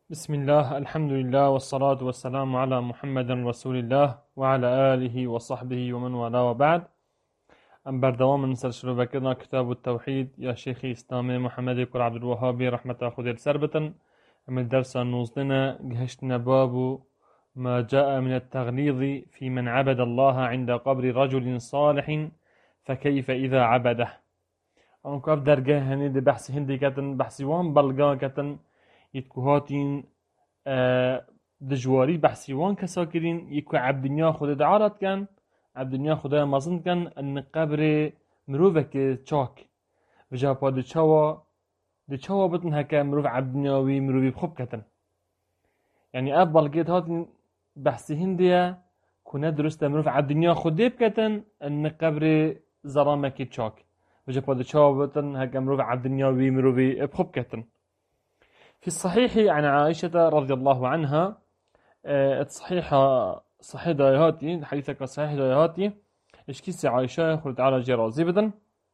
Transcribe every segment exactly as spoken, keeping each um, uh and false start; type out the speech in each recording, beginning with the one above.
بسم الله الحمد لله والصلاة والسلام على محمد رسول الله وعلى آله وصحبه ومن والاه وبعد. أم بردوام من سلسلة بكرنا كتاب التوحيد يا شيخي إسلامي محمد كر عبد الوهاب رحمة خذ سربة. من درس نوزنا جهشتنا باب ما جاء من التغليظ في من عبد الله عند قبر رجل صالح فكيف إذا عبده. أنا كاف درجة هني دي بحث هندي كتن بحث وان بلغا كتن يتكوهاتين آه دجواري بحثي وان كسا كرين يكو عبدنيا خود دعارت كان عبدنيا خدا مازن كان ان قبر مروفك تشاك وجا با دي چاوا دي چاوا بتن هكا مروف عبدنياوي مروفي بخوب كتن يعني افضل قيت هاتين بحثي هندية كنا درست مروف عبدنيا خود بكتن ان قبر زرامك تشاك وجا با دي چاوا بتن هكا مروف عبدنياوي مروفي بخوب كتن. في الصحيح عن عائشة رضي الله عنها الصحيح صحيح دايهاتي حديثك صحيح دايهاتي اشكيسي عائشة خلت على جرازي بدن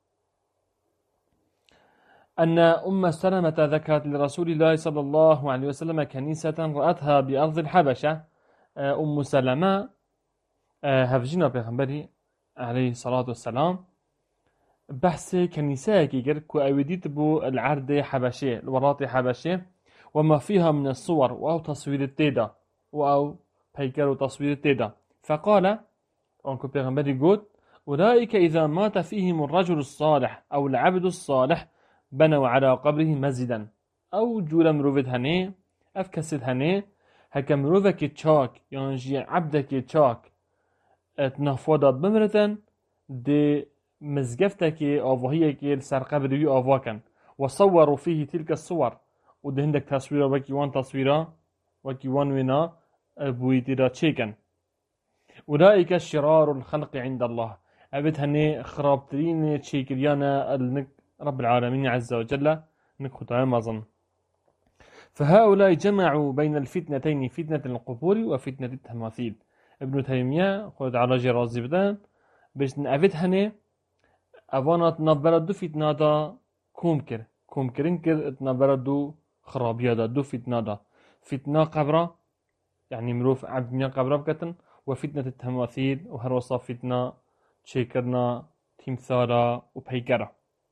أن أم سلمة ذكرت لرسول الله صلى الله عليه وسلم كنيسة رأتها بأرض الحبشة. أم سلمة هفجنا بيغنبري عليه الصلاة والسلام بحث كنيسة كيكر كو أوديت بو العرض حبشي الوراط حبشي وما فيها من الصور أو تصوير التيدا أو بيكر تصوير التيدا. فقال أنكو بيغنبري قد أولئك إذا مات فيهم الرجل الصالح أو العبد الصالح بنوا على قبره مسجدا أو جولا مروفت هني أفكسد هني هكا مروفك تشاك ينجي عبدك تشاك اتنفوضا بمرتن دي مزقفتك أوفهيك سر قبره أوفاكن وصوروا فيه تلك الصور وده عندك تصويره وكي وان تصويره وكي وان ونا بويتيرا تشيكن. أولئك شرار الخلق عند الله أبد هني خرابترين تشيكريانا رب العالمين عز وجل نكخت أمازن. فهؤلاء جمعوا بين الفتنتين فتنة القبور وفتنة التماثيل. ابن تيمية خد على جرازي بدان باش نأبد هني أفانات نبرد دو فتنة دا كومكر كومكرين كر اتنبرد دو خرابية دا دو فتنة دا فتنة قبرة يعني مروف عبدنيا قبرة بكتن وفتنة التماثيل وهروصا فتنة تشيكرنا تمثالا وبيكرة.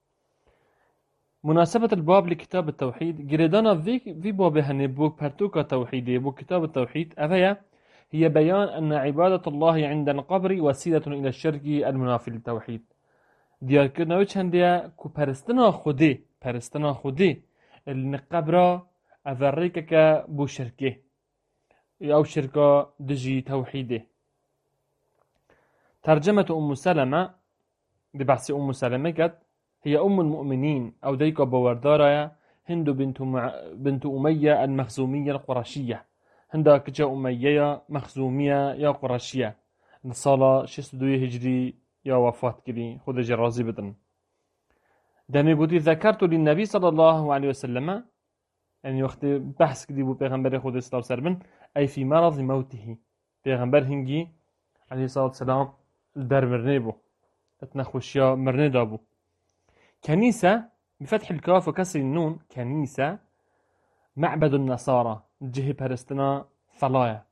مناسبة الباب لكتاب التوحيد جريدانا في في باب هني بوك برتوكا توحيدي بوك كتاب التوحيد أفيا هي بيان أن عبادة الله عند القبر وسيلة إلى الشرك المنافي للتوحيد. ديار كنا وش هنديا كو پرستنا خودي پرستنا خودي القبر أفريكك بو شركه أو شركة دجي توحيده. ترجمة أم سلمة ببحث أم سلمة كت هي أم المؤمنين أو ديكا بوردارة هند بنت مع... بنت أمية المخزومية القرشية. هندا كجا أمية مخزومية يا قرشية نصالة شستدوية هجري يا وفاة كري خود جرازي بدن. دمي بودي ذكرت للنبي صلى الله عليه وسلم يعني وقت بحث كدي بو بيغمبر خود الصلاة والسلام أي في مرض موته بيغمبر هنجي عليه الصلاة والسلام البر مرنبو اتنخوشيا مرندابو. كنيسة بفتح الكاف وكسر النون كنيسة معبد النصارى جهة برستنا ثلايا.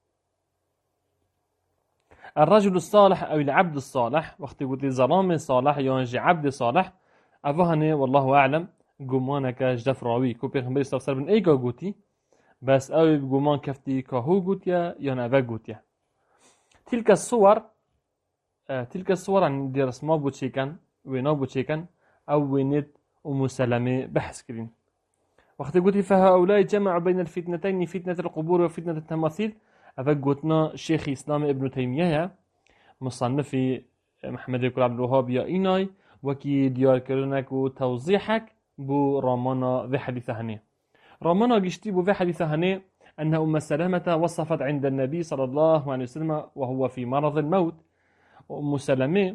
الرجل الصالح أو العبد الصالح وقت قلت ظلام صالح ينجي عبد صالح أفهني والله أعلم قمانك جدف راوي كو بيغمبر استفسر بن ايقا قوتي بس أو قمان كفتي كهو قوتيا ينافا قوتيا. تلك الصور آه تلك الصور عن دي رسمه بوتشيكن وينا بوتشيكن أو وينت أم سلمة بحث كرين. وقت قلت فهؤلاء جمعوا بين الفتنتين فتنة القبور وفتنة التماثيل أفقوتنا شيخ إسلام ابن تيمية مصنف محمد كر عبد الوهاب يا إيناي وكي ديار كرنك وتوضيحك بو رامانا في حديثة هني. رامانا قشتي بو في حديثة هني أن أم سلمة وصفت عند النبي صلى الله عليه وسلم وهو في مرض الموت. وأم سلمة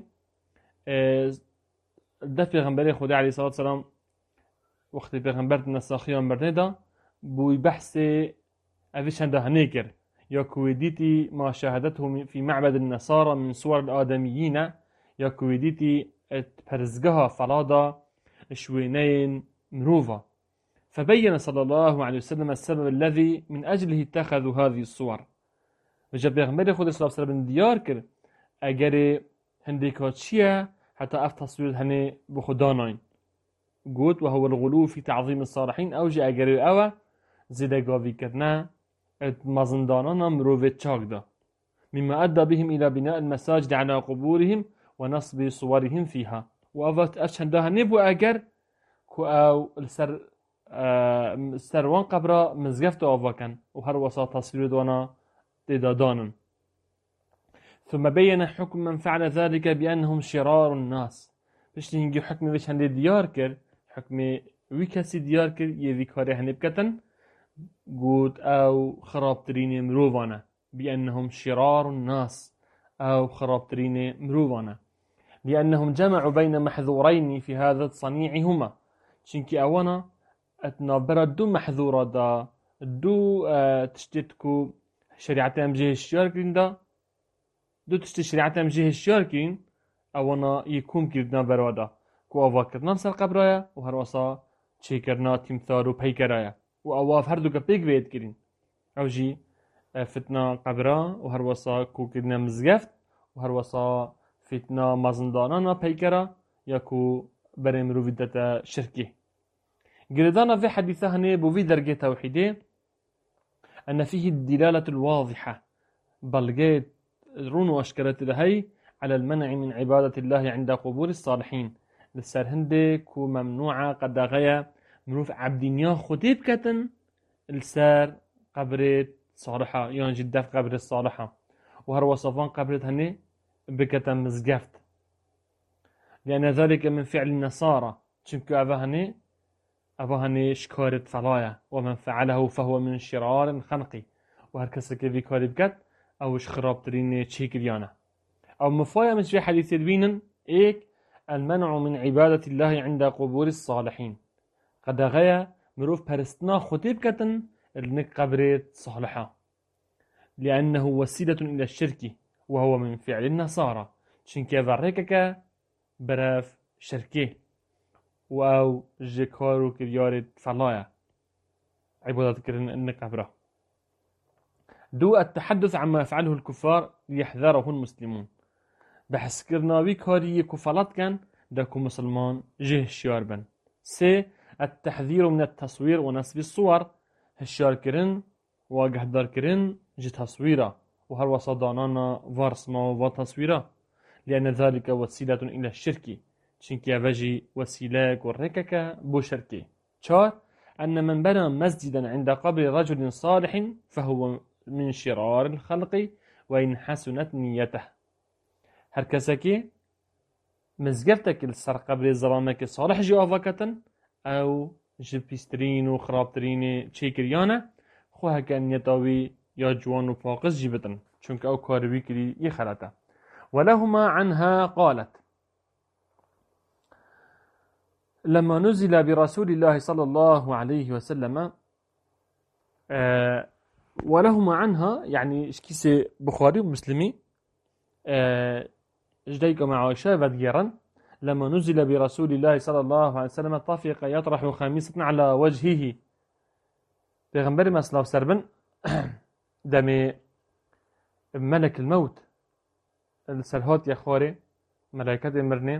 دفع غنبري خدا عليه الصلاة والسلام وقت پیغمبر نساخیان برندا بوی بحث أفيش هنده هنيكر يا كويديتي ما شاهدته في معبد النصارى من صور الآدميين يا كويديتي اتبرزقها فلادا شوينين مروفا فبين صلى الله عليه وسلم السبب الذي من أجله اتخذوا هذه الصور. وجا پیغمبر خود صلی الله علیه وسلم دیار کرد اگر هندیکات چیه حتی اف تصویر هنه بخداناین قوت وهو الغلو في تعظيم الصالحين أو جاء أجري أوا زيدا قاوي كرنا مزندانانا مروفة تشاكدا مما أدى بهم إلى بناء المساجد على قبورهم ونصب صورهم فيها وأفات أشهد ده نبو أجر كو أو السر آه سروان قبرا مزقفت أفاكن وهر وسط تصوير دونا تدادانا ثم بين حكم من فعل ذلك بأنهم شرار الناس بشتي هنجي حكم بيش هندي ديار كر حكم وی کسی دیار کرد یه وی کاری هنه بکتن قود او خرابترین مروفانه بأنهم شرار الناس او خرابترين مروفانه لأنهم جمعوا بين محذورين في هذا الصنيع هما چنكي اوانا اتنابرا دو محذورا دا دو اه تشتتكو شريعتهم جه الشيار كرين دا دو تشت شريعتهم جه الشيار كرين اوانا يكون كردنا برادا كو آوا كردنا سر قبرايا و هر واسا چه كردنا تمثال و پیکرايا و آواف هر دو که پیک وید کرین او جي فتنا قبرا و هر واسا كو كردنا مزگفت و هر واسا فتنا مزندانانا پیکرا یا كو برم رو ویدتا شركي قردانا في حديثة هنه بو في درجة توحيده أن فيه الدلالة الواضحة بلغت رون واشكرت لهي على المنع من عبادة الله عند قبور الصالحين لسر هنده كو ممنوعة قد غيا مروف عبدينيا خطيب كتن لسر قبرت صالحة يعني جدا في قبر الصالحة وهر وصفان قبرت هنه بكتن مزقفت لأن ذلك من فعل النصارى چونكو أبا هنه أبا هنه شكارت فلايا ومن فعله فهو من شرار خنقي وهر كسر كذي كاري بكت أوش خرابترين تشيكريانا أو مفايا مش في حديث البينن إيك المنع من عبادة الله عند قبور الصالحين قد غيا مروف برستنا خطيب كتن لنك قبرت صالحة لأنه وسيلة إلى الشرك وهو من فعل النصارى شنكي ذريكك براف شركه واو جكارو كريارت فلايا عبادة كرن إنك قبره دو التحدث عما يفعله الكفار ليحذره المسلمون بحث كرناوي كاري كفالات كان داكو مسلمان جه الشيار بن سي التحذير من التصوير ونسب الصور هشيار كرن واقهدار كرن جه تصويره وهر وصدانانا وارسما وتصويره لأن ذلك وسيلة إلى الشرك چنكي وجي وسيلة وركك بو شركي چار أن من بنى مسجدا عند قبر رجل صالح فهو من شرار الخلق وإن حسنت نيته هر كسكي مزگفتك السر قبر ظلامك صالح جي آفاكتن أو جبسترين و خرابترين چيكريانا خوها كان يتاوي يا جوان و فاقس جيبتن چونك أو كاروي كري يخلطه ولهما عنها قالت لما نزل برسول الله صلى الله عليه وسلم آه ولهما عنها يعني اشكيسي بخاري ومسلمي آه اجديك مع عائشة بديرا لما نزل برسول الله صلى الله عليه وسلم طفق يطرح خميسة على وجهه پیغمبر مسلم سربن دم ملك الموت السلهات يا خواري ملائكة مرنه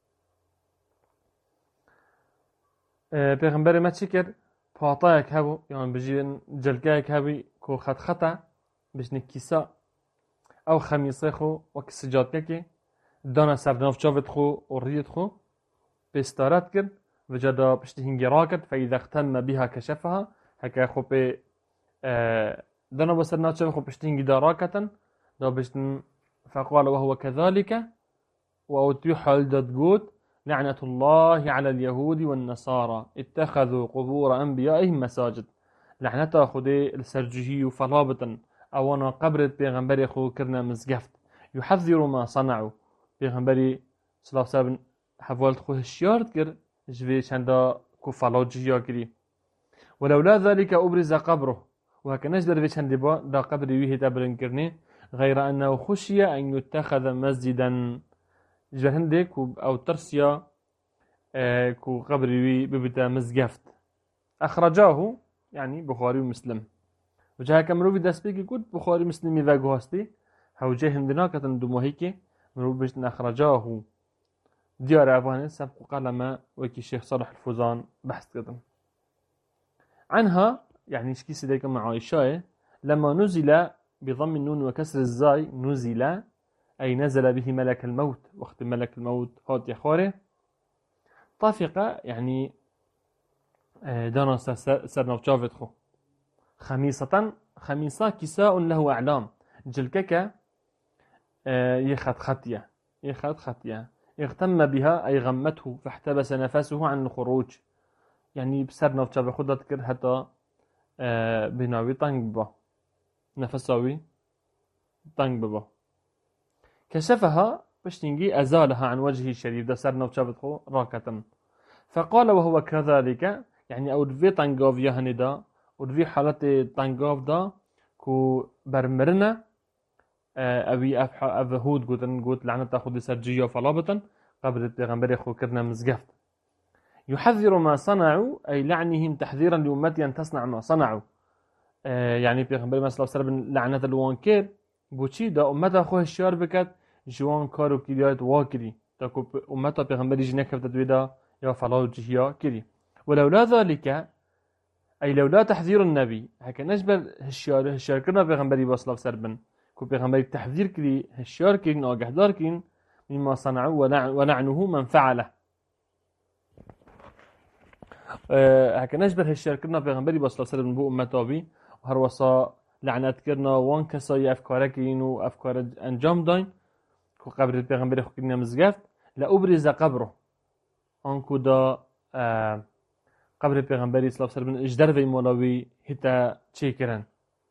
پیغمبر ما چی کرد؟ پاتایک هبو یعنی بجین جلگایک هبی کو خط خطا بجن کیسا او خمیسه خو و کسجات که دانا سرناف چاوت خو و ریت خو بستارت کرد و جدا پشتی هنگی را کرد فاذا اختم بها کشفها هکا خو به دانا بسرناف چاوت خو پشتی هنگی دارا کتن دا بجن فقال وهو كذلك وأوتي حال داد قوت لعنة الله على اليهود والنصارى اتخذوا قبور أنبيائهم مساجد لعنة خدي السرجهي فلابطا أونا قبرت بيغنبري خو كرنا مزقفت يحذر ما صنعوا بيغنبري صلى الله عليه وسلم حفالت خو هشيارت كر جوي چندا كو فلاجهي كري ولولا ذلك أبرز قبره وهكذا در بيچند با دا قبر ويه تبرن كرني غير أنه خشي أن يتخذ مسجدا جهندك أو ترسيا كو قبري ببتا مزقفت أخرجاه يعني بخاري ومسلم وجه كمروي دست بيجي قد بخاري مسلمي ذا جوستي هو جه هندنا كتن دموهيك مروي بيجن أخرجاه ديار أفاني سبق قلما وكي الشيخ صالح الفوزان بحث كتن عنها يعني شكي سيديك مع عائشة لما نزل بضم النون وكسر الزاي نزل أي نزل به ملك الموت وقت ملك الموت هات يخوره طافقة يعني دانا سرنا وشافت خو خميسة خميسة كساء له أعلام جلكك يخد خطية يخد خطية اغتم بها أي غمته فاحتبس نفسه عن الخروج يعني بسرنا وشافت خو تذكر حتى بناوي طنق با نفساوي طنق ببا كشفها بشتنجي أزالها عن وجهه الشريف ده سرنا وشافت خو راكة فقال وهو كذلك يعني او دوی تنگاف یا هندا او دوی حالت تنگاف دا کو برمرنا اوی اف اف هود گوتن گوت لعنت خود سرجیا فلابتن قبل پیغمبر خو کرنا مزگفت يحذر ما صنعوا اي لعنهم تحذيرا لامتي ان تصنع ما صنعوا يعني پیغمبر مثلا سر لعنت الوان كير بوچی دا امت خو هشیار بکد جوان کارو کیات واکری تا کو امت پیغمبر جنه کفت دوی دا یا فلا جهیا کری ولولا ذلك أي لولا تحذير النبي هكا نجبر هشيار هشيار كرنا بيغمبري باصلاف سربن كو بيغمبري تحذير كري هشيار كرين أو جهدار كرين مما صنعوا ولعنه من فعله أه هكا نجبر هشيار كرنا بيغمبري باصلاف سربن بو أمتابي وهروصا لعنات كرنا وان كساي أفكار كرين وأفكار أنجام داين كو قبر البيغمبري خو كرنا مزقفت لأبرز قبره أنكو دا أه قبر پیغمبری صلی الله علیه و اجدر وی مولوی هتا چه کرن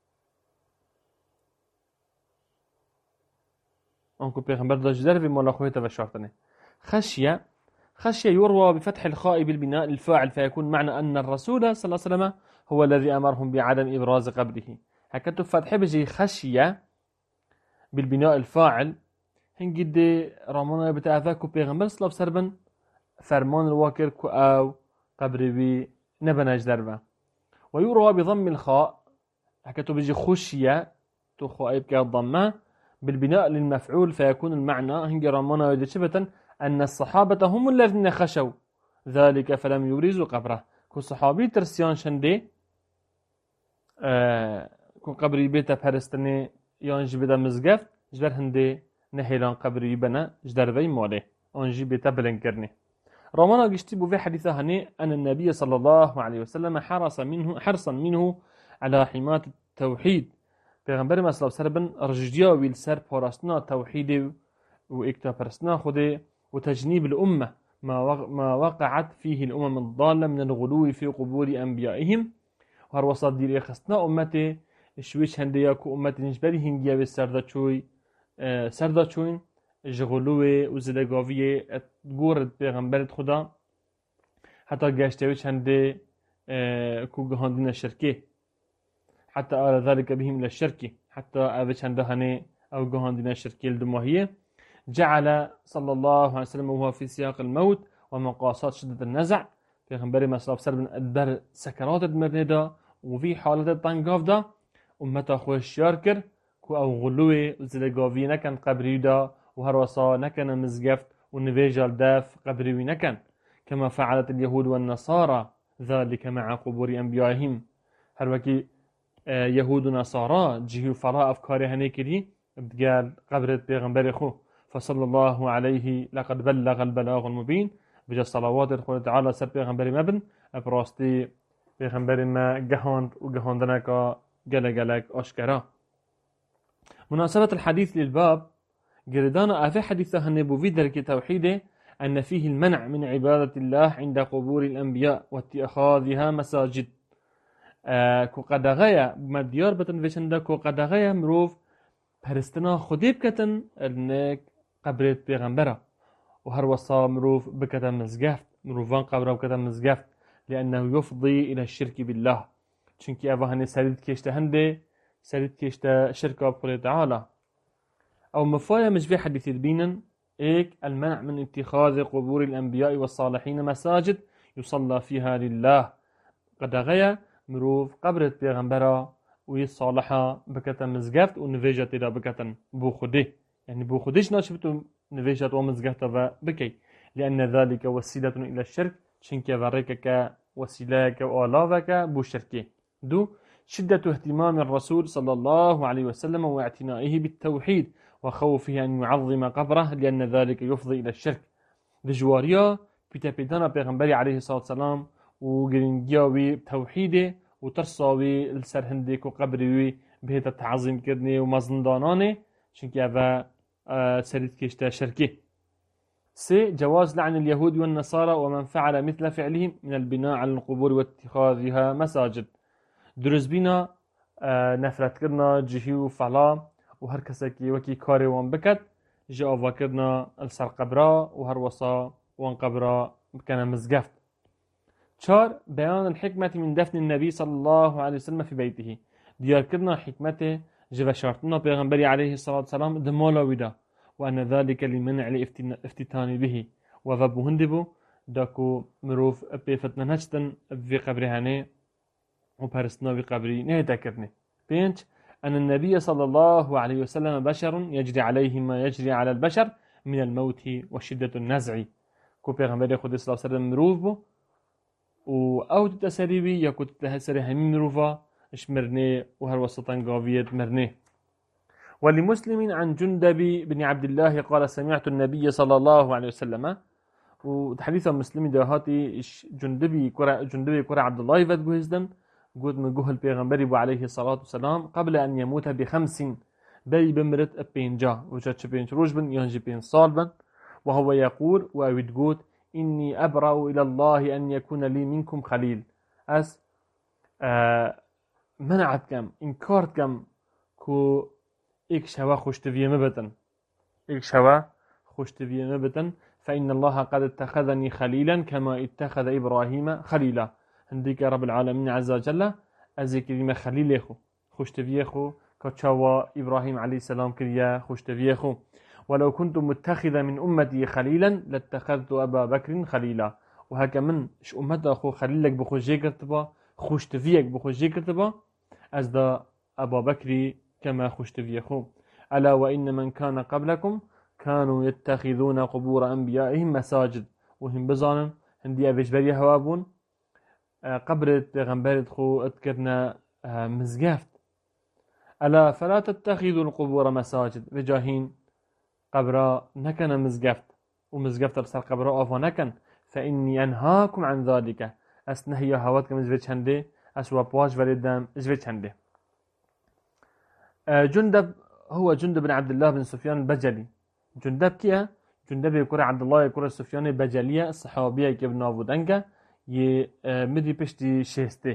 انكو پیغمبر دا اجدر وی مولا خو هتا وشارتنه خشيه خشيه يروى بفتح الخاء بالبناء الفاعل فيكون معنى ان الرسول صلى الله عليه وسلم هو الذي امرهم بعدم ابراز قبره هكذا فتح بجي خشيه بالبناء الفاعل هنجد رامونا بتاعذاكو پیغمبر صلى الله عليه وسلم فرمان الواكر كو او قبر بي نبناج دربه ويروى بضم الخاء حكتو بيجي خشية تو خائب كالضمة بالبناء للمفعول فيكون المعنى هنجي رمونا وجشبة أن الصحابة هم الذين خشوا ذلك فلم يورزوا قبره كو صحابي ترسيان شندي آه كو قبري بيتا بهرستني يانجي بدا مزقف جبر هندي نهيلان قبري بنا جدربي مالي انجي بيتا بلنكرني رمانا قشتي بو في حديثة هني أن النبي صلى الله عليه وسلم حرص منه حرصا منه على حماية التوحيد پیغمبر صلى الله عليه وسلم رجديا ويلسر بارسنا توحيد واكتا برسنا خوده وتجنيب الأمة ما وقعت فيه الأمم الضالة من الغلو في قبور أنبيائهم وهروصات دير يخصنا أمتي شويش هندياكو أمتي نجبري هنجيا بالسردة شوي سردة شوين جغلوه و زدگاویه گورد پیغمبرت خدا حتی گشتویچ هنده کو گهاندین شرکه حتى آل ذلك بهم إلى الشرك حتى أبش هنده هنه أو جهاندين الشركي الدموهية جعل صلى الله عليه وسلم وهو في سياق الموت ومقاصات شدة النزع في غنبري ما صلى الله عليه وسلم الدر سكرات المرندا وفي حالة الطنقاف دا أمتا خوش شاركر كو أو غلوه وزلقاوي نكن قبري دا وهروسا نكن مزقفت ونفيجال داف قبري نكن كما فعلت اليهود والنصارى ذلك مع قبور أنبيائهم هروكي يهود ونصارى جهو فراء أفكار هنيكري بتقال قبرت بيغنبري خو فصلى الله عليه لقد بلغ البلاغ المبين بجا الصلوات الخوة تعالى سر بيغنبري مبن براستي بيغنبري ما جهاند وجهاندناك جل جلك أشكرا. مناسبة الحديث للباب جردانا أفي حديثة هنبو في درك توحيده أن فيه المنع من عبادة الله عند قبور الأنبياء واتخاذها مساجد. آه كو قدغايا مديار بتن فيشندا كو قدغايا مروف پرستنا خودی بکتن النك قبرت پیغمبره وهر وصا مروف بكتن مزقفت مروفان قبره بكتن مزقفت لأنه يفضي إلى الشرك بالله چونك أفهاني سريد كيشته هنده سريد كيشته شركة بقوله تعالى أو مفايا مجبي حديث البينن إيك المنع من اتخاذ قبور الأنبياء والصالحين مساجد يصلى فيها لله قدغيا مروف قبرت بيغمبرا وي صالحة بكتا مزقفت ونفيجة دا بكتا بو خده يعني بو خدش ناشبتو نفيجة ومزقفت بكي لأن ذلك وسيلة إلى الشرك شنك فريكك وسيلة وآلافك بو شركي دو شدة اهتمام الرسول صلى الله عليه وسلم واعتنائه بالتوحيد وخوفه أن يعظم قبره لأن ذلك يفضي إلى الشرك دجواريا بيتا بيتانا بيغنبري عليه الصلاة والسلام وقرنجياوي توحيده وترصاوي السرهندك وقبريوي بهذا التعظيم كرني ومزنداناني شنك أفا آه سريت كيشتا شركي سي جواز لعن اليهود والنصارى ومن فعل مثل فعلهم من البناء على القبور واتخاذها مساجد دروز بينا آه نفرت كرنا جهي وفعلا وهر كساكي وكي كاري وان بكت جي آفا كرنا السر قبرا وهر وصا وان قبرا بكنا مزقفت شار بيان الحكمة من دفن النبي صلى الله عليه وسلم في بيته ديار كرنا حكمته جوا شارتنا بيغنبري عليه الصلاة والسلام دمولا ودا وأن ذلك لمنع الافتتان به وذبو هندبو داكو مروف بفتنا نجتن في قبرهاني وبرسنا في قبري نهيتا كرني بينش أن النبي صلى الله عليه وسلم بشر يجري عليه ما يجري على البشر من الموت وشدة النزع كو بيغنبري خود صلى الله عليه وسلم مروف بو و او تتسريبي يكو تتسري همين مروفا اشمرني وهر وسطان قاوية مرني ولمسلم عن جندب بن عبد الله قال سمعت النبي صلى الله عليه وسلم وحديث مسلم دهاتي جندبي كرة جندبي كرة عبد الله يفد جهزدن قد من جهل بيغمبري عليه الصلاة والسلام قبل أن يموت بخمس بي بمرت بينجا وجدش بين روجبن ينجي بين صالبا وهو يقول وأود قوت إني أبرأ إلى الله أن يكون لي منكم خليل أس آه منعت كم إنكارت كم كو إيك شوا خوشتفية مبتن إيك شوا خوشتفية مبتن فإن الله قد اتخذني خليلا كما اتخذ إبراهيم خليلا هنديك رب العالمين عز وجل أزي كريمة خليل يخو خوشتفية خو كتشوا إبراهيم عليه السلام كريا خوشتفية خو ولو كنت متخذا من أمتي خليلا لاتخذت أبا بكر خليلا وهكا من ش أمتا أخو خليلك بخو جيكرتبا خوشتفيك بخو جيكرتبا أزدا أبا بكر كما خوشتفي خو ألا وإن من كان قبلكم كانوا يتخذون قبور أنبيائهم مساجد وهم بزانن هندي أفيش بري هوابون قبرت غنبرت خو اذكرنا مزقفت ألا فلا تتخذوا القبور مساجد بجاهين قبرا نكن مزقفت ومزقفت بسر قبرا أفا نكن فإني أنهاكم عن ذلك أسنهي هواتكم إزويج هندي أسوا بواج ولدام إزويج هندي جندب هو جندب بن عبد الله بن سفيان البجلي جندب كيا جندب يكون عبد الله يكون سفيان البجلية الصحابية كابن أبو دنجا ي مدي بشتي شيسته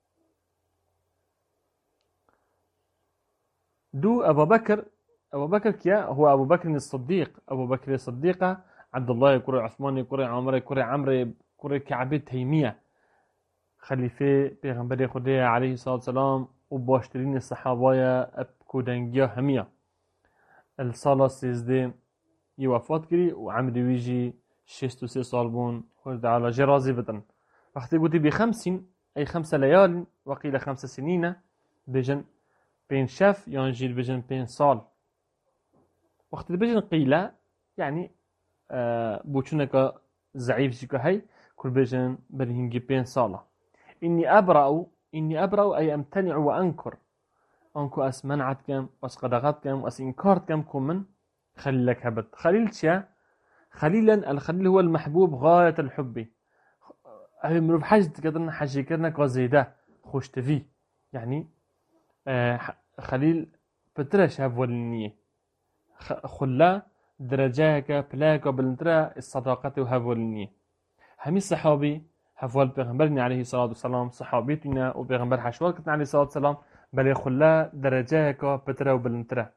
دو أبو بكر أبو بكر كيا هو أبو بكر الصديق أبو بكر الصديقة عبد الله يكون عثمان يكون عمر يكون عمرو يكون كعب تيمية خليفة بيغمبر خديه عليه الصلاة والسلام وباشترين الصحابة بكودنجيا همية الصالة سيزدي يوفات كري وعمري ويجي شيستو سي صالبون ورد على جرازي بطن وقت قلت بخمسين أي خمسة ليال وقيل خمسة سنين بجن بين شاف ينجيل بجن بين صال وقت بجن قيلة يعني آه بوشنك زعيف شكو هاي كل بجن برهنجي بين صالة إني أبرأ إني أبرأ أي أمتنع وأنكر أنكو أس منعت كم وأس قدغت كم وأس إنكارت كم كمن خليلك هبت خليل شيا خليلا الخليل هو المحبوب غاية الحب أهل مروف حاجة كدرنا حاجة كدرنا قزيدة خوش تفي يعني آه خليل بترش هفولنية خلا درجاك بلاك وبلنترا الصداقة وهفولنية همي صحابي هفول بيغمبرني عليه الصلاة والسلام صحابيتنا وبيغمبر حشوالكتنا عليه الصلاة والسلام بل يخلا درجاك بترا وبلنترا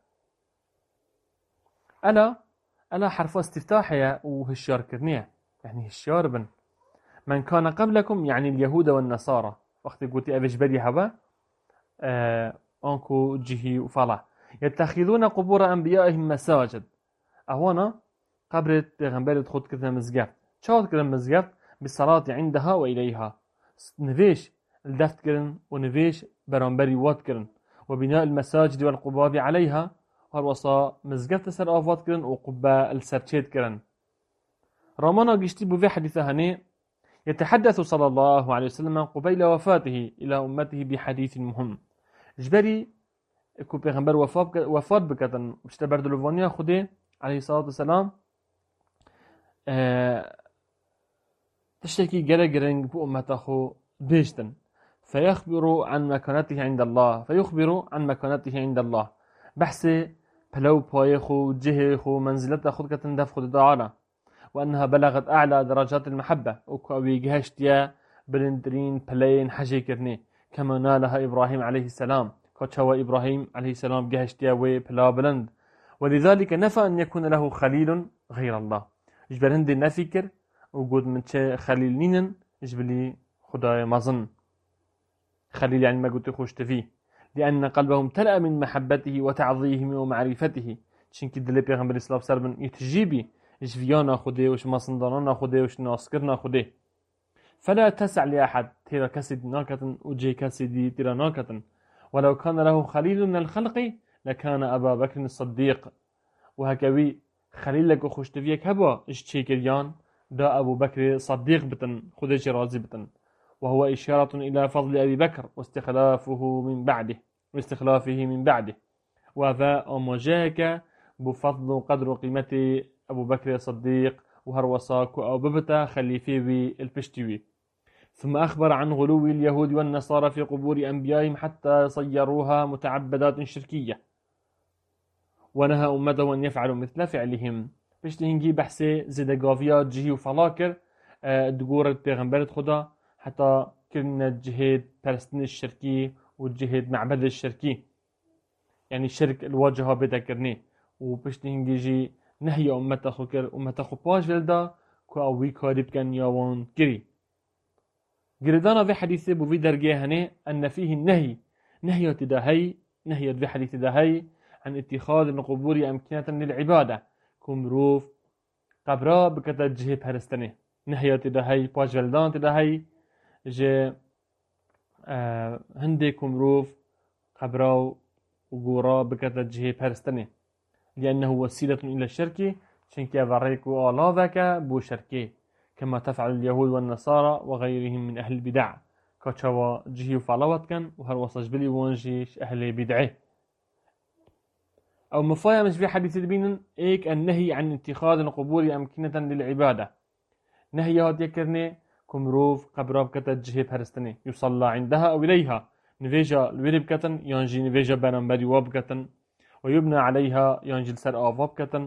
ألا ألا حرف استفتاحية وهشيار كرنية يعني هشيار بن من كان قبلكم يعني اليهود والنصارى وقت قلت أبيش بدي هوا آه أنكو جهي وفلا يتخذون قبور أنبيائهم مساجد أهوانا قبرت بيغمبر خود كذا مزقف شاد كذا مزقف بالصلاة عندها وإليها نفيش الدفت كرن ونفيش برانبري وات كرن وبناء المساجد والقباب عليها هروصا مزقفت سر آفات كرن وقباء السرچيت كرن. رامانا قشتي بو في حديثة هني يتحدث صلى الله عليه وسلم قبيل وفاته إلى أمته بحديث مهم. جبري اكو پیغمبر وفات بکتن بشتر بردلوانیا خوده عليه الصلاة والسلام اه تشتكي جرى جرين بو أمته بيشتن فيخبر عن مكانته عند الله فيخبر عن مكانته عند الله بحث بلو بايخو جهخو منزلته خود كتن دف خود تعالى وأنها بلغت أعلى درجات المحبة وكوي جهشتيا بلندرين بلين حجي كرني كما نالها إبراهيم عليه السلام كتشوى إبراهيم عليه السلام جهشتيا وي بلا بلند ولذلك نفى أن يكون له خليل غير الله جبر هندي نفكر وجود من شيء خليل نينن جبلي خداي مظن خليل يعني ما قلت خوشت فيه لأن قلبه امتلأ من محبته وتعظيمه ومعرفته شنك دلي بيغمبر الإسلام سربن يتجيبي إيش فيانا خده وإيش مصندانا خده وإيش ناسكرنا خده فلا تسع لأحد ترى كسد ناكة وجي كسدي ترى ناكة ولو كان له خليل من الخلق لكان أبا بكر الصديق وهكذا خليل لك وخشت فيك هبا إيش تشيكريان دا أبو بكر صديق بتن خدش راضي بتن وهو إشارة إلى فضل أبي بكر واستخلافه من بعده واستخلافه من بعده وذا أمجاك بفضل قدر قيمة أبو بكر الصديق وهروساك أو ببتا خليفي البشتوي ثم أخبر عن غلو اليهود والنصارى في قبور أنبيائهم حتى صيروها متعبدات شركية ونهى أمته أن يفعلوا مثل فعلهم بشتهنجي بحثي زدقافيات جهي وفلاكر دقور البيغمبرت خدا حتى كنا جهد برستن الشركي وجهد معبد الشركي يعني الشرك الواجهة بدا كرني وبشتهنجي جي نهي أمته خكر أمته خباش فلدا كو أوي كارب كان يوان كري قردانا في حديثة بو في درجة هني أن فيه النهي نهي تداهي نهي في حديث تداهي عن اتخاذ القبور أمكنة للعبادة كمروف قبرا بكتا جهي بهرستني نهي تداهي باش فلدان تداهي جي آه هندي كمروف قبرا وقورا بكتا جهي بهرستني لأنه وسيلة إلى الشرك شنكي فريكو آلاذك بو شركي كما تفعل اليهود والنصارى وغيرهم من أهل البدع كتشوا جهي وفعلوات كان وهروصج بلي وانجيش أهل بدعه أو مفايا مش في حديث البين إيك النهي عن اتخاذ القبور أمكنة للعبادة نهي هاد يكرني كمروف قبراب كتا جهي بهرستني يصلى عندها أو إليها نفيجا الورب كتن ينجي نفيجا بنامبري واب كتن ويبنى عليها ينجي السر آفاب كتن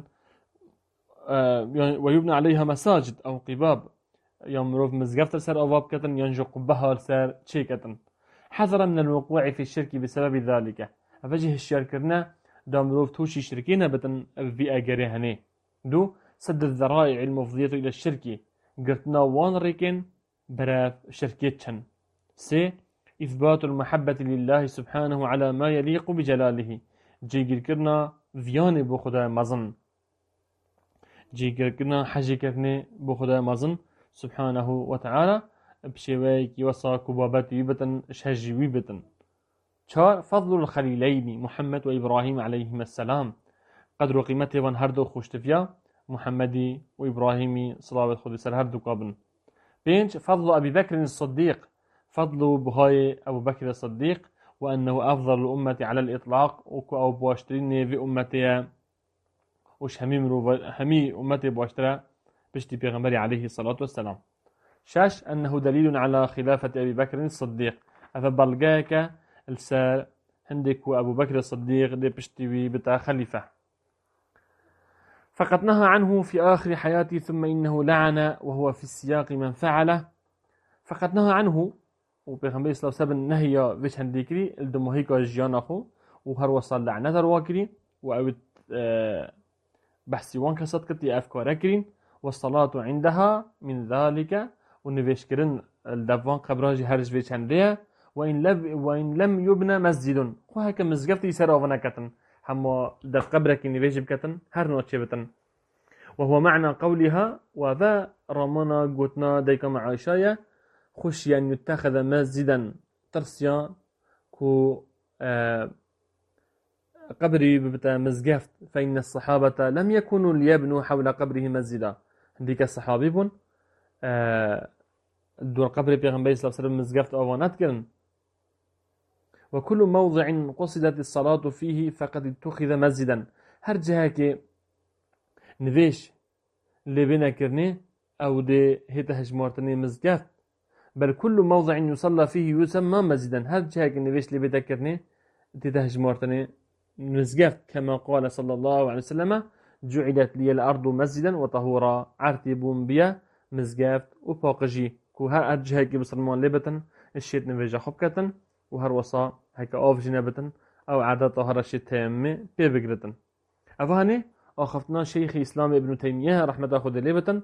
ويبنى عليها مساجد أو قباب يمروف مزقفت سر أواب كتن ينجو قبها لسر تشيكتن حذرا من الوقوع في الشرك بسبب ذلك أفجه الشركرنا دامروف توشي شركين بتن في أجريهني دو سد الذرائع المفضية إلى الشرك قرتنا وان ريكن براف شركتشن سي إثبات المحبة لله سبحانه على ما يليق بجلاله جيجر كرنا فياني بو خدا مظن جيجر كرنا حجي كرني بو خدا مظن سبحانه وتعالى بشويك يوصى كبابات ويبتن شهجي ويبتن شار فضل الخليلين محمد وإبراهيم عليهما السلام قدر قيمته وان هردو خوشتفيا محمدي وإبراهيمي صلاة خود سر هردو قابن بينش فضل أبي بكر الصديق فضل بهاي أبو بكر الصديق وأنه أفضل الأمة على الإطلاق وكو بواشترين في أمتي وش همي همي أمتي بواشترا بشتي بيغمبري عليه الصلاة والسلام شاش أنه دليل على خلافة أبي بكر الصديق أفبلغاك السار هندك وأبو بكر الصديق دي بشتي بتاع خليفة فقد نهى عنه في آخر حياته ثم إنه لعن وهو في السياق من فعله فقد نهى عنه وبيغمبري صلى الله عليه وسلم نهي فيش هنديكري الدموهيكا جياناخو وهر وصل لعنة الواكري وأوت أه بحثي وان كسدكتي أفكار كرين والصلاة عندها من ذلك ونفيشكرن الدفان قبراجي هرج فيش هندية وإن, لب وإن لم يبنى مسجد وهكا مزقفتي سراغنا كتن هما دف قبرك نفيش بكتن هر نوتش بتن وهو معنى قولها وذا رمنا قوتنا ديك معايشايا خشي أن يتخذ مسجدا ترسيان كو آه قبري ببتا مزقفت فإن الصحابة لم يكونوا ليبنوا حول قبره مسجدا هنديك الصحابي بون آه دور قبر بيغمبر صلى الله عليه وسلم مزقفت أوانات كرن وكل موضع قصدت الصلاة فيه فقد اتخذ مسجدا هر جهة نفيش اللي بينا كرني أو دي هيتا هجمارتني مزقفت بل كل موضع يصلى فيه يسمى مسجدا هر جهة نفيش اللي بينا كرني تيتا هجمارتني مزقفت كما قال صلى الله عليه وسلم جعلت لي الأرض مسجدا وطهورا عرتبون بيا مزقفت وباقجي كو هر أرجها كي بسلمان لبتن الشيط نفيجا خبكتن وهر وصا هكا أوف جنبتن أو عادة طهر الشيط تيمي بيبقرتن أفهاني أخفتنا شيخ إسلام ابن تيمية رحمة أخذ لبتن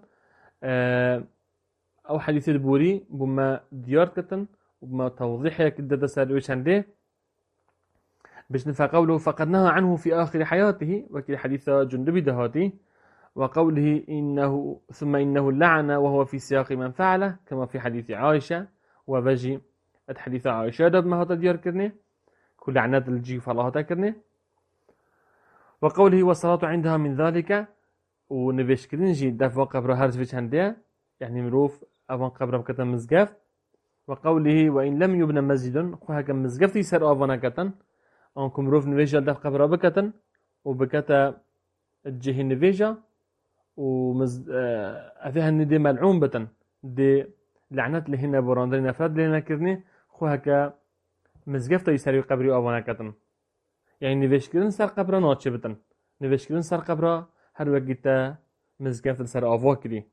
أو حديث البوري بما دياركتن وبما توضيحها كده تسالوش عنده باش نفع قوله فقد نهى عنه في آخر حياته وكي حديث جندبي دهاتي وقوله إنه ثم إنه لعن وهو في سياق من فعله كما في حديث عائشة وبجي حديث عائشة دب ما هذا ديار كرني كل لعنات الجي فالله تكرني وقوله والصلاة عندها من ذلك ونفيش كرنجي دفع قبر هرز فيش هندية يعني مروف أفان قبر بكتا مزقف وقوله وإن لم يبنى مسجد خوها مزقف يسر أفانا كتن أنكم مروف نفيجا دفع قبر بكتا وبكتا الجهي نفيجا ومز أفيها الندي ملعون بتن دي لعنات اللي هنا براندرين أفراد لنا كرني خوها ك مزقف يسر قبر أفانا كتن يعني نفيش كرن سر قبر ناتش بتن نفيش كرن سر قبر هر وقتا مزقف سر أفا كري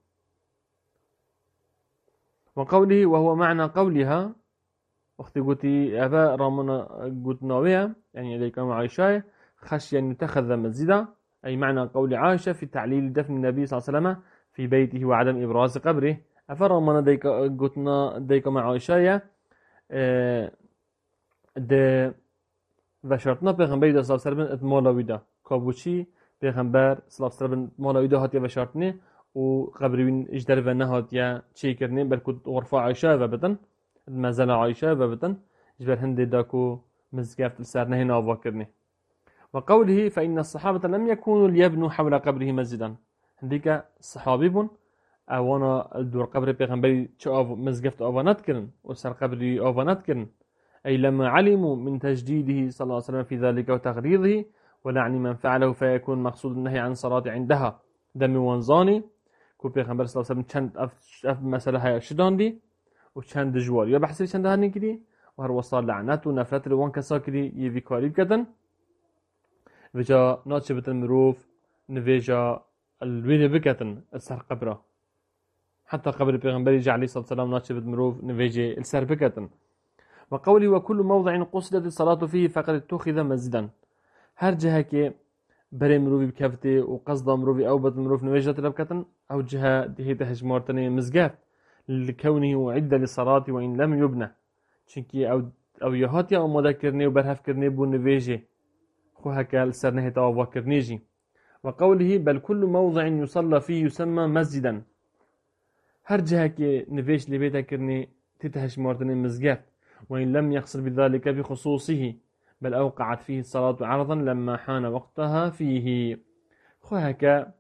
وقوله وهو معنى قولها أختي قلتي أبا رامنا قلت ناوية يعني إليك مع عائشة خشي أن يتخذ مسجدا أي معنى قول عائشة في تعليل دفن النبي صلى الله عليه وسلم في بيته وعدم إبراز قبره أفرامنا ديك قلتنا ديك مع عائشة أه ده وشرطنا بيغمبر صلى الله عليه وسلم اتمالاوي ده كابوشي بيغمبر صلى الله عليه وسلم اتمالاوي ده هاتي وشرطني وقبرين اجدر و نهاتيا چی کرنی بل کد غرفة عائشة و بدن مزل عائشة و بدن جبر هندي داكو مزقافت السار نهي نافا كرني وقوله فإن الصحابة لم يكونوا ليبنوا حول قبره مسجدا هنديك صحابي بون اوانا الدور قبر پیغمبری چه مزقافت آوانات کرن و سر قبری آوانات کرن أي لما علموا من تجديده صلى الله عليه وسلم في ذلك وتغريضه ولعن من فعله فيكون مقصود النهي عن صلاة عندها دم وانزاني کو پیغمبر صلی الله علیه و چند اف اف مسئله های شداندی و چند دجواری یا بحثی چند هانی کردی و هر وصال لعنت و نفرت رو وان کسا کردی یه ویکاری بکدن و جا ناتش بتن مروف نویجا الویل بکتن السر قبره حتى قبر پیغمبر جعلی صلی الله علیه و ناتش بتن مروف نویجا السر بکتن وقوله وكل موضع قصدت الصلاة فيه فقد اتخذ مسجدا هر جهه که بري مروفي بكفتي وقصد مروفي أو بد مروف نويجة تلبكتن أو جهة دهيته هجمارتني مزقاف لكونه عدة للصلاة وإن لم يبنى چونكي أو أو يهاتي أو مذكرني وبرهف كرني بو نويجة خو هكا السرنه تواوا كرنيجي وقوله بل كل موضع يصلى فيه يسمى مسجدا هر جهة كي نويج لبيتا كرني تتهجمارتني مزقاف وإن لم يقصد بذلك بخصوصه بل أوقعت فيه الصلاة عرضا لما حان وقتها فيه خو هكا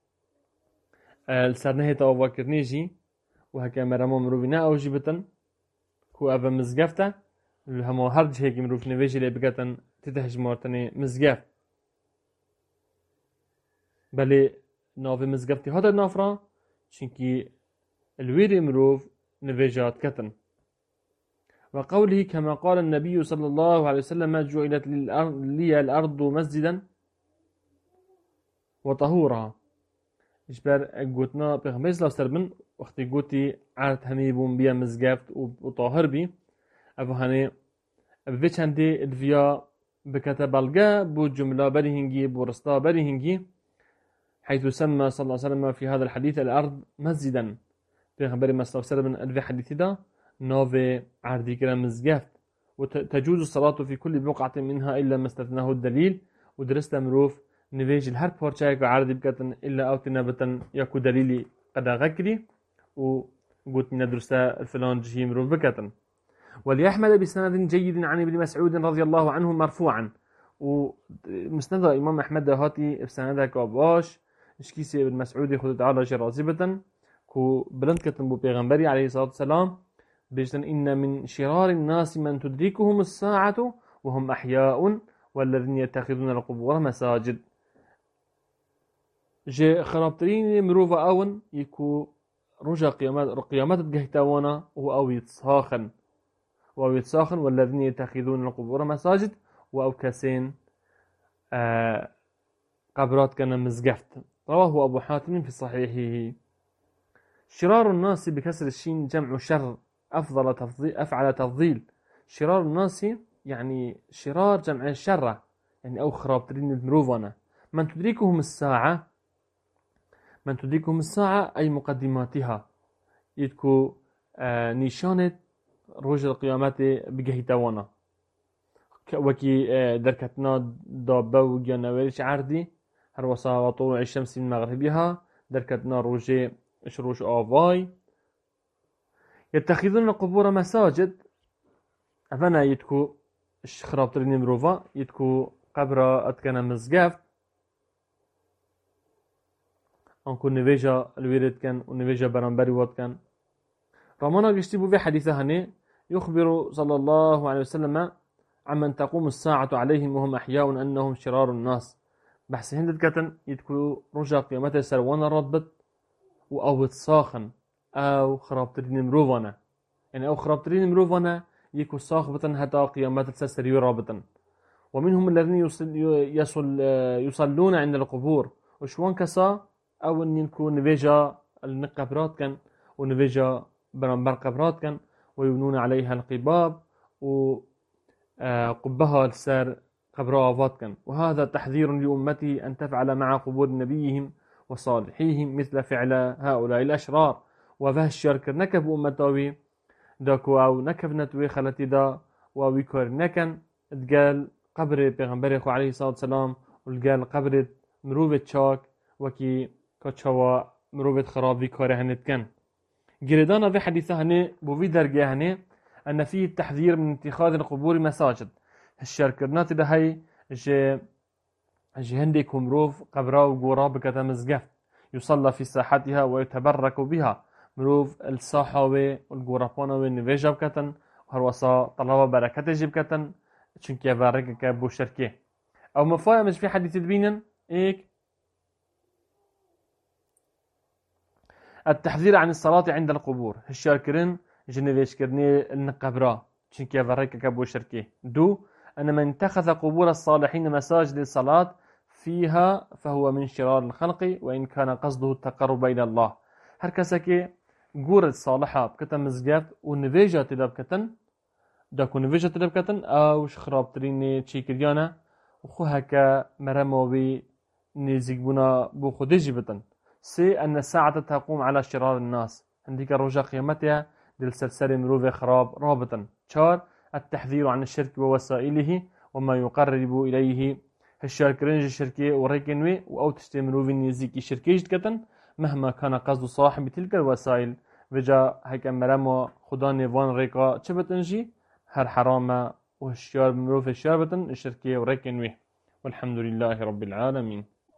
السرنه تواوا كرنيجي وهكا مرمو مروفينا أو جيبتن كو أبا مزقفتا همو هر جهة كي مروف نويجي لبقتن تتهجمارتني مزقف بل ناوي مزقفتي هذا النافرة چونكي الويري مروف نويجات كتن وقوله كما قال النبي صلى الله عليه وسلم جعلت لي الأرض مسجدا وطهورا إجبار قوتنا بغميز الله سربن وقت قوتي عارت همي بون بيا مزقفت وطاهر بي أبو هاني بفيتش عندي الفيا بكتب الجا بو جملة بريهنجي بو رسطة بريهنجي حيث سمى صلى الله عليه وسلم في هذا الحديث الأرض مسجدا بغمبر ما صلى الله عليه وسلم الفي حديث ده نوفي عردي كلام مزقفت وتجوز الصلاة في كل بقعة منها إلا ما استثناه الدليل ودرست مروف نفيج الهر بورشايك عردي بكتن إلا أو تنابتن يكو دليلي قد غكري وقلت ندرسة الفلان جهي مروف بكتن ولأحمد بسند جيد عن ابن مسعود رضي الله عنه مرفوعا. ومسند إمام أحمد هاتي بسند كاباش اشكيسي ابن مسعود خد تعالى شرازبة كو بلند كتن بو بيغمبري عليه الصلاة والسلام بيجتن إن من شرار الناس من تدركهم الساعة وهم أحياء والذين يتخذون القبور مساجد. جي خرابترين مروفا أون يكو رجا قيامات قيامات جهتوانا وأو يتصاخن وأو يتصاخن والذين يتخذون القبور مساجد وأو كسين آه قبرات كان مزقفت. رواه أبو حاتم في صحيحه. شرار الناس بكسر الشين جمع شر أفضل تفضيل أفعل تفضيل. شرار الناس يعني شرار جمع الشر يعني أو خرابترين المروفانا. من تدركهم الساعة من تدركهم الساعة أي مقدماتها يدكو آه نشانة روج القيامات بجهتوانا وكي آه دركتنا دابة وجنويرش عردي هر وصا طلوع الشمس من مغربها دركتنا روجي شروش آفاي. يتخذون القبور مساجد أفنا يدكو خرابترين مروفا يدكو قبر أتكنا مزقف أنكو نفيجا الويرد كان ونفيجا برانبري وات كان. رمانا قشتبو في حديثة هني يخبر صلى الله عليه وسلم عمن تقوم الساعة عليهم وهم أحياء أنهم شرار الناس. بحث هندت كتن يدكو رجع قيامته سروانا ربط أو تصاخن أو خرابترين مروفانا يعني أو خرابترين مروفانا يكو صاخبة حتى قيامات تسري رابطا. ومنهم الذين يصل يصل يصلون عند القبور وشوان كسا أو أن يكون نفيجا القبرات كان ونفيجا برانبر قبرات كان ويبنون عليها القباب وقبها لسار قبرات كان. وهذا تحذير لأمتي أن تفعل مع قبور نبيهم وصالحيهم مثل فعل هؤلاء الأشرار. وفه الشركر نكب أمتاوي داكو أو نكب نتوي خلتي دا وويكور نكن اتقال قبر بيغمبر عليه الصلاة والسلام والقال قبر مروفة شاك وكي كتشوا مروفة خراب ويكور هنت كان. جردانا في حديثة هني بوفي درجة هني أن فيه التحذير من اتخاذ القبور مساجد. الشركر ناتي ده هاي جي جي هنديك مروف قبرا وقورا بكتا مزقف يصلى في ساحتها ويتبرك بها. مروف الساحة والقورابانا ونفيجا بكتن وهروسا طلبة بركة جبكتن چونك يبارك كابو شركه. أو مفايا مش في حديث البينن إيك التحذير عن الصلاة عند القبور. الشاركرين جنفيش كرني النقبرا چونك يبارك كابو شركه. دو أن من اتخذ قبور الصالحين مساجد للصلاة فيها فهو من شرار الخلق وإن كان قصده التقرب إلى الله. هر كسكي قور الصالحة بكتن مزقات ونفيجة تدبكتن داكو نفيجة تدبكتن أو شخراب تريني تشيكريانا وخو هكا مرموبي نيزيقبونا بو خديجي بتن. سي أن الساعة تقوم على شرار الناس عندك رجاء قيامتها دل سلسل مروفي خراب رابطا. شار التحذير عن الشرك ووسائله وما يقرب إليه. الشاركرين الشركي وريكنوي وأو تشتمروا في نيزيكي شركيش كتن مهما كان قصد صاحب تلك الوسائل. وجا هيك مرمو خدا نيفان ريكا تشبتنجي هر حرامة وهشيار مروف الشاربتن الشركي وريكنوي. والحمد لله رب العالمين.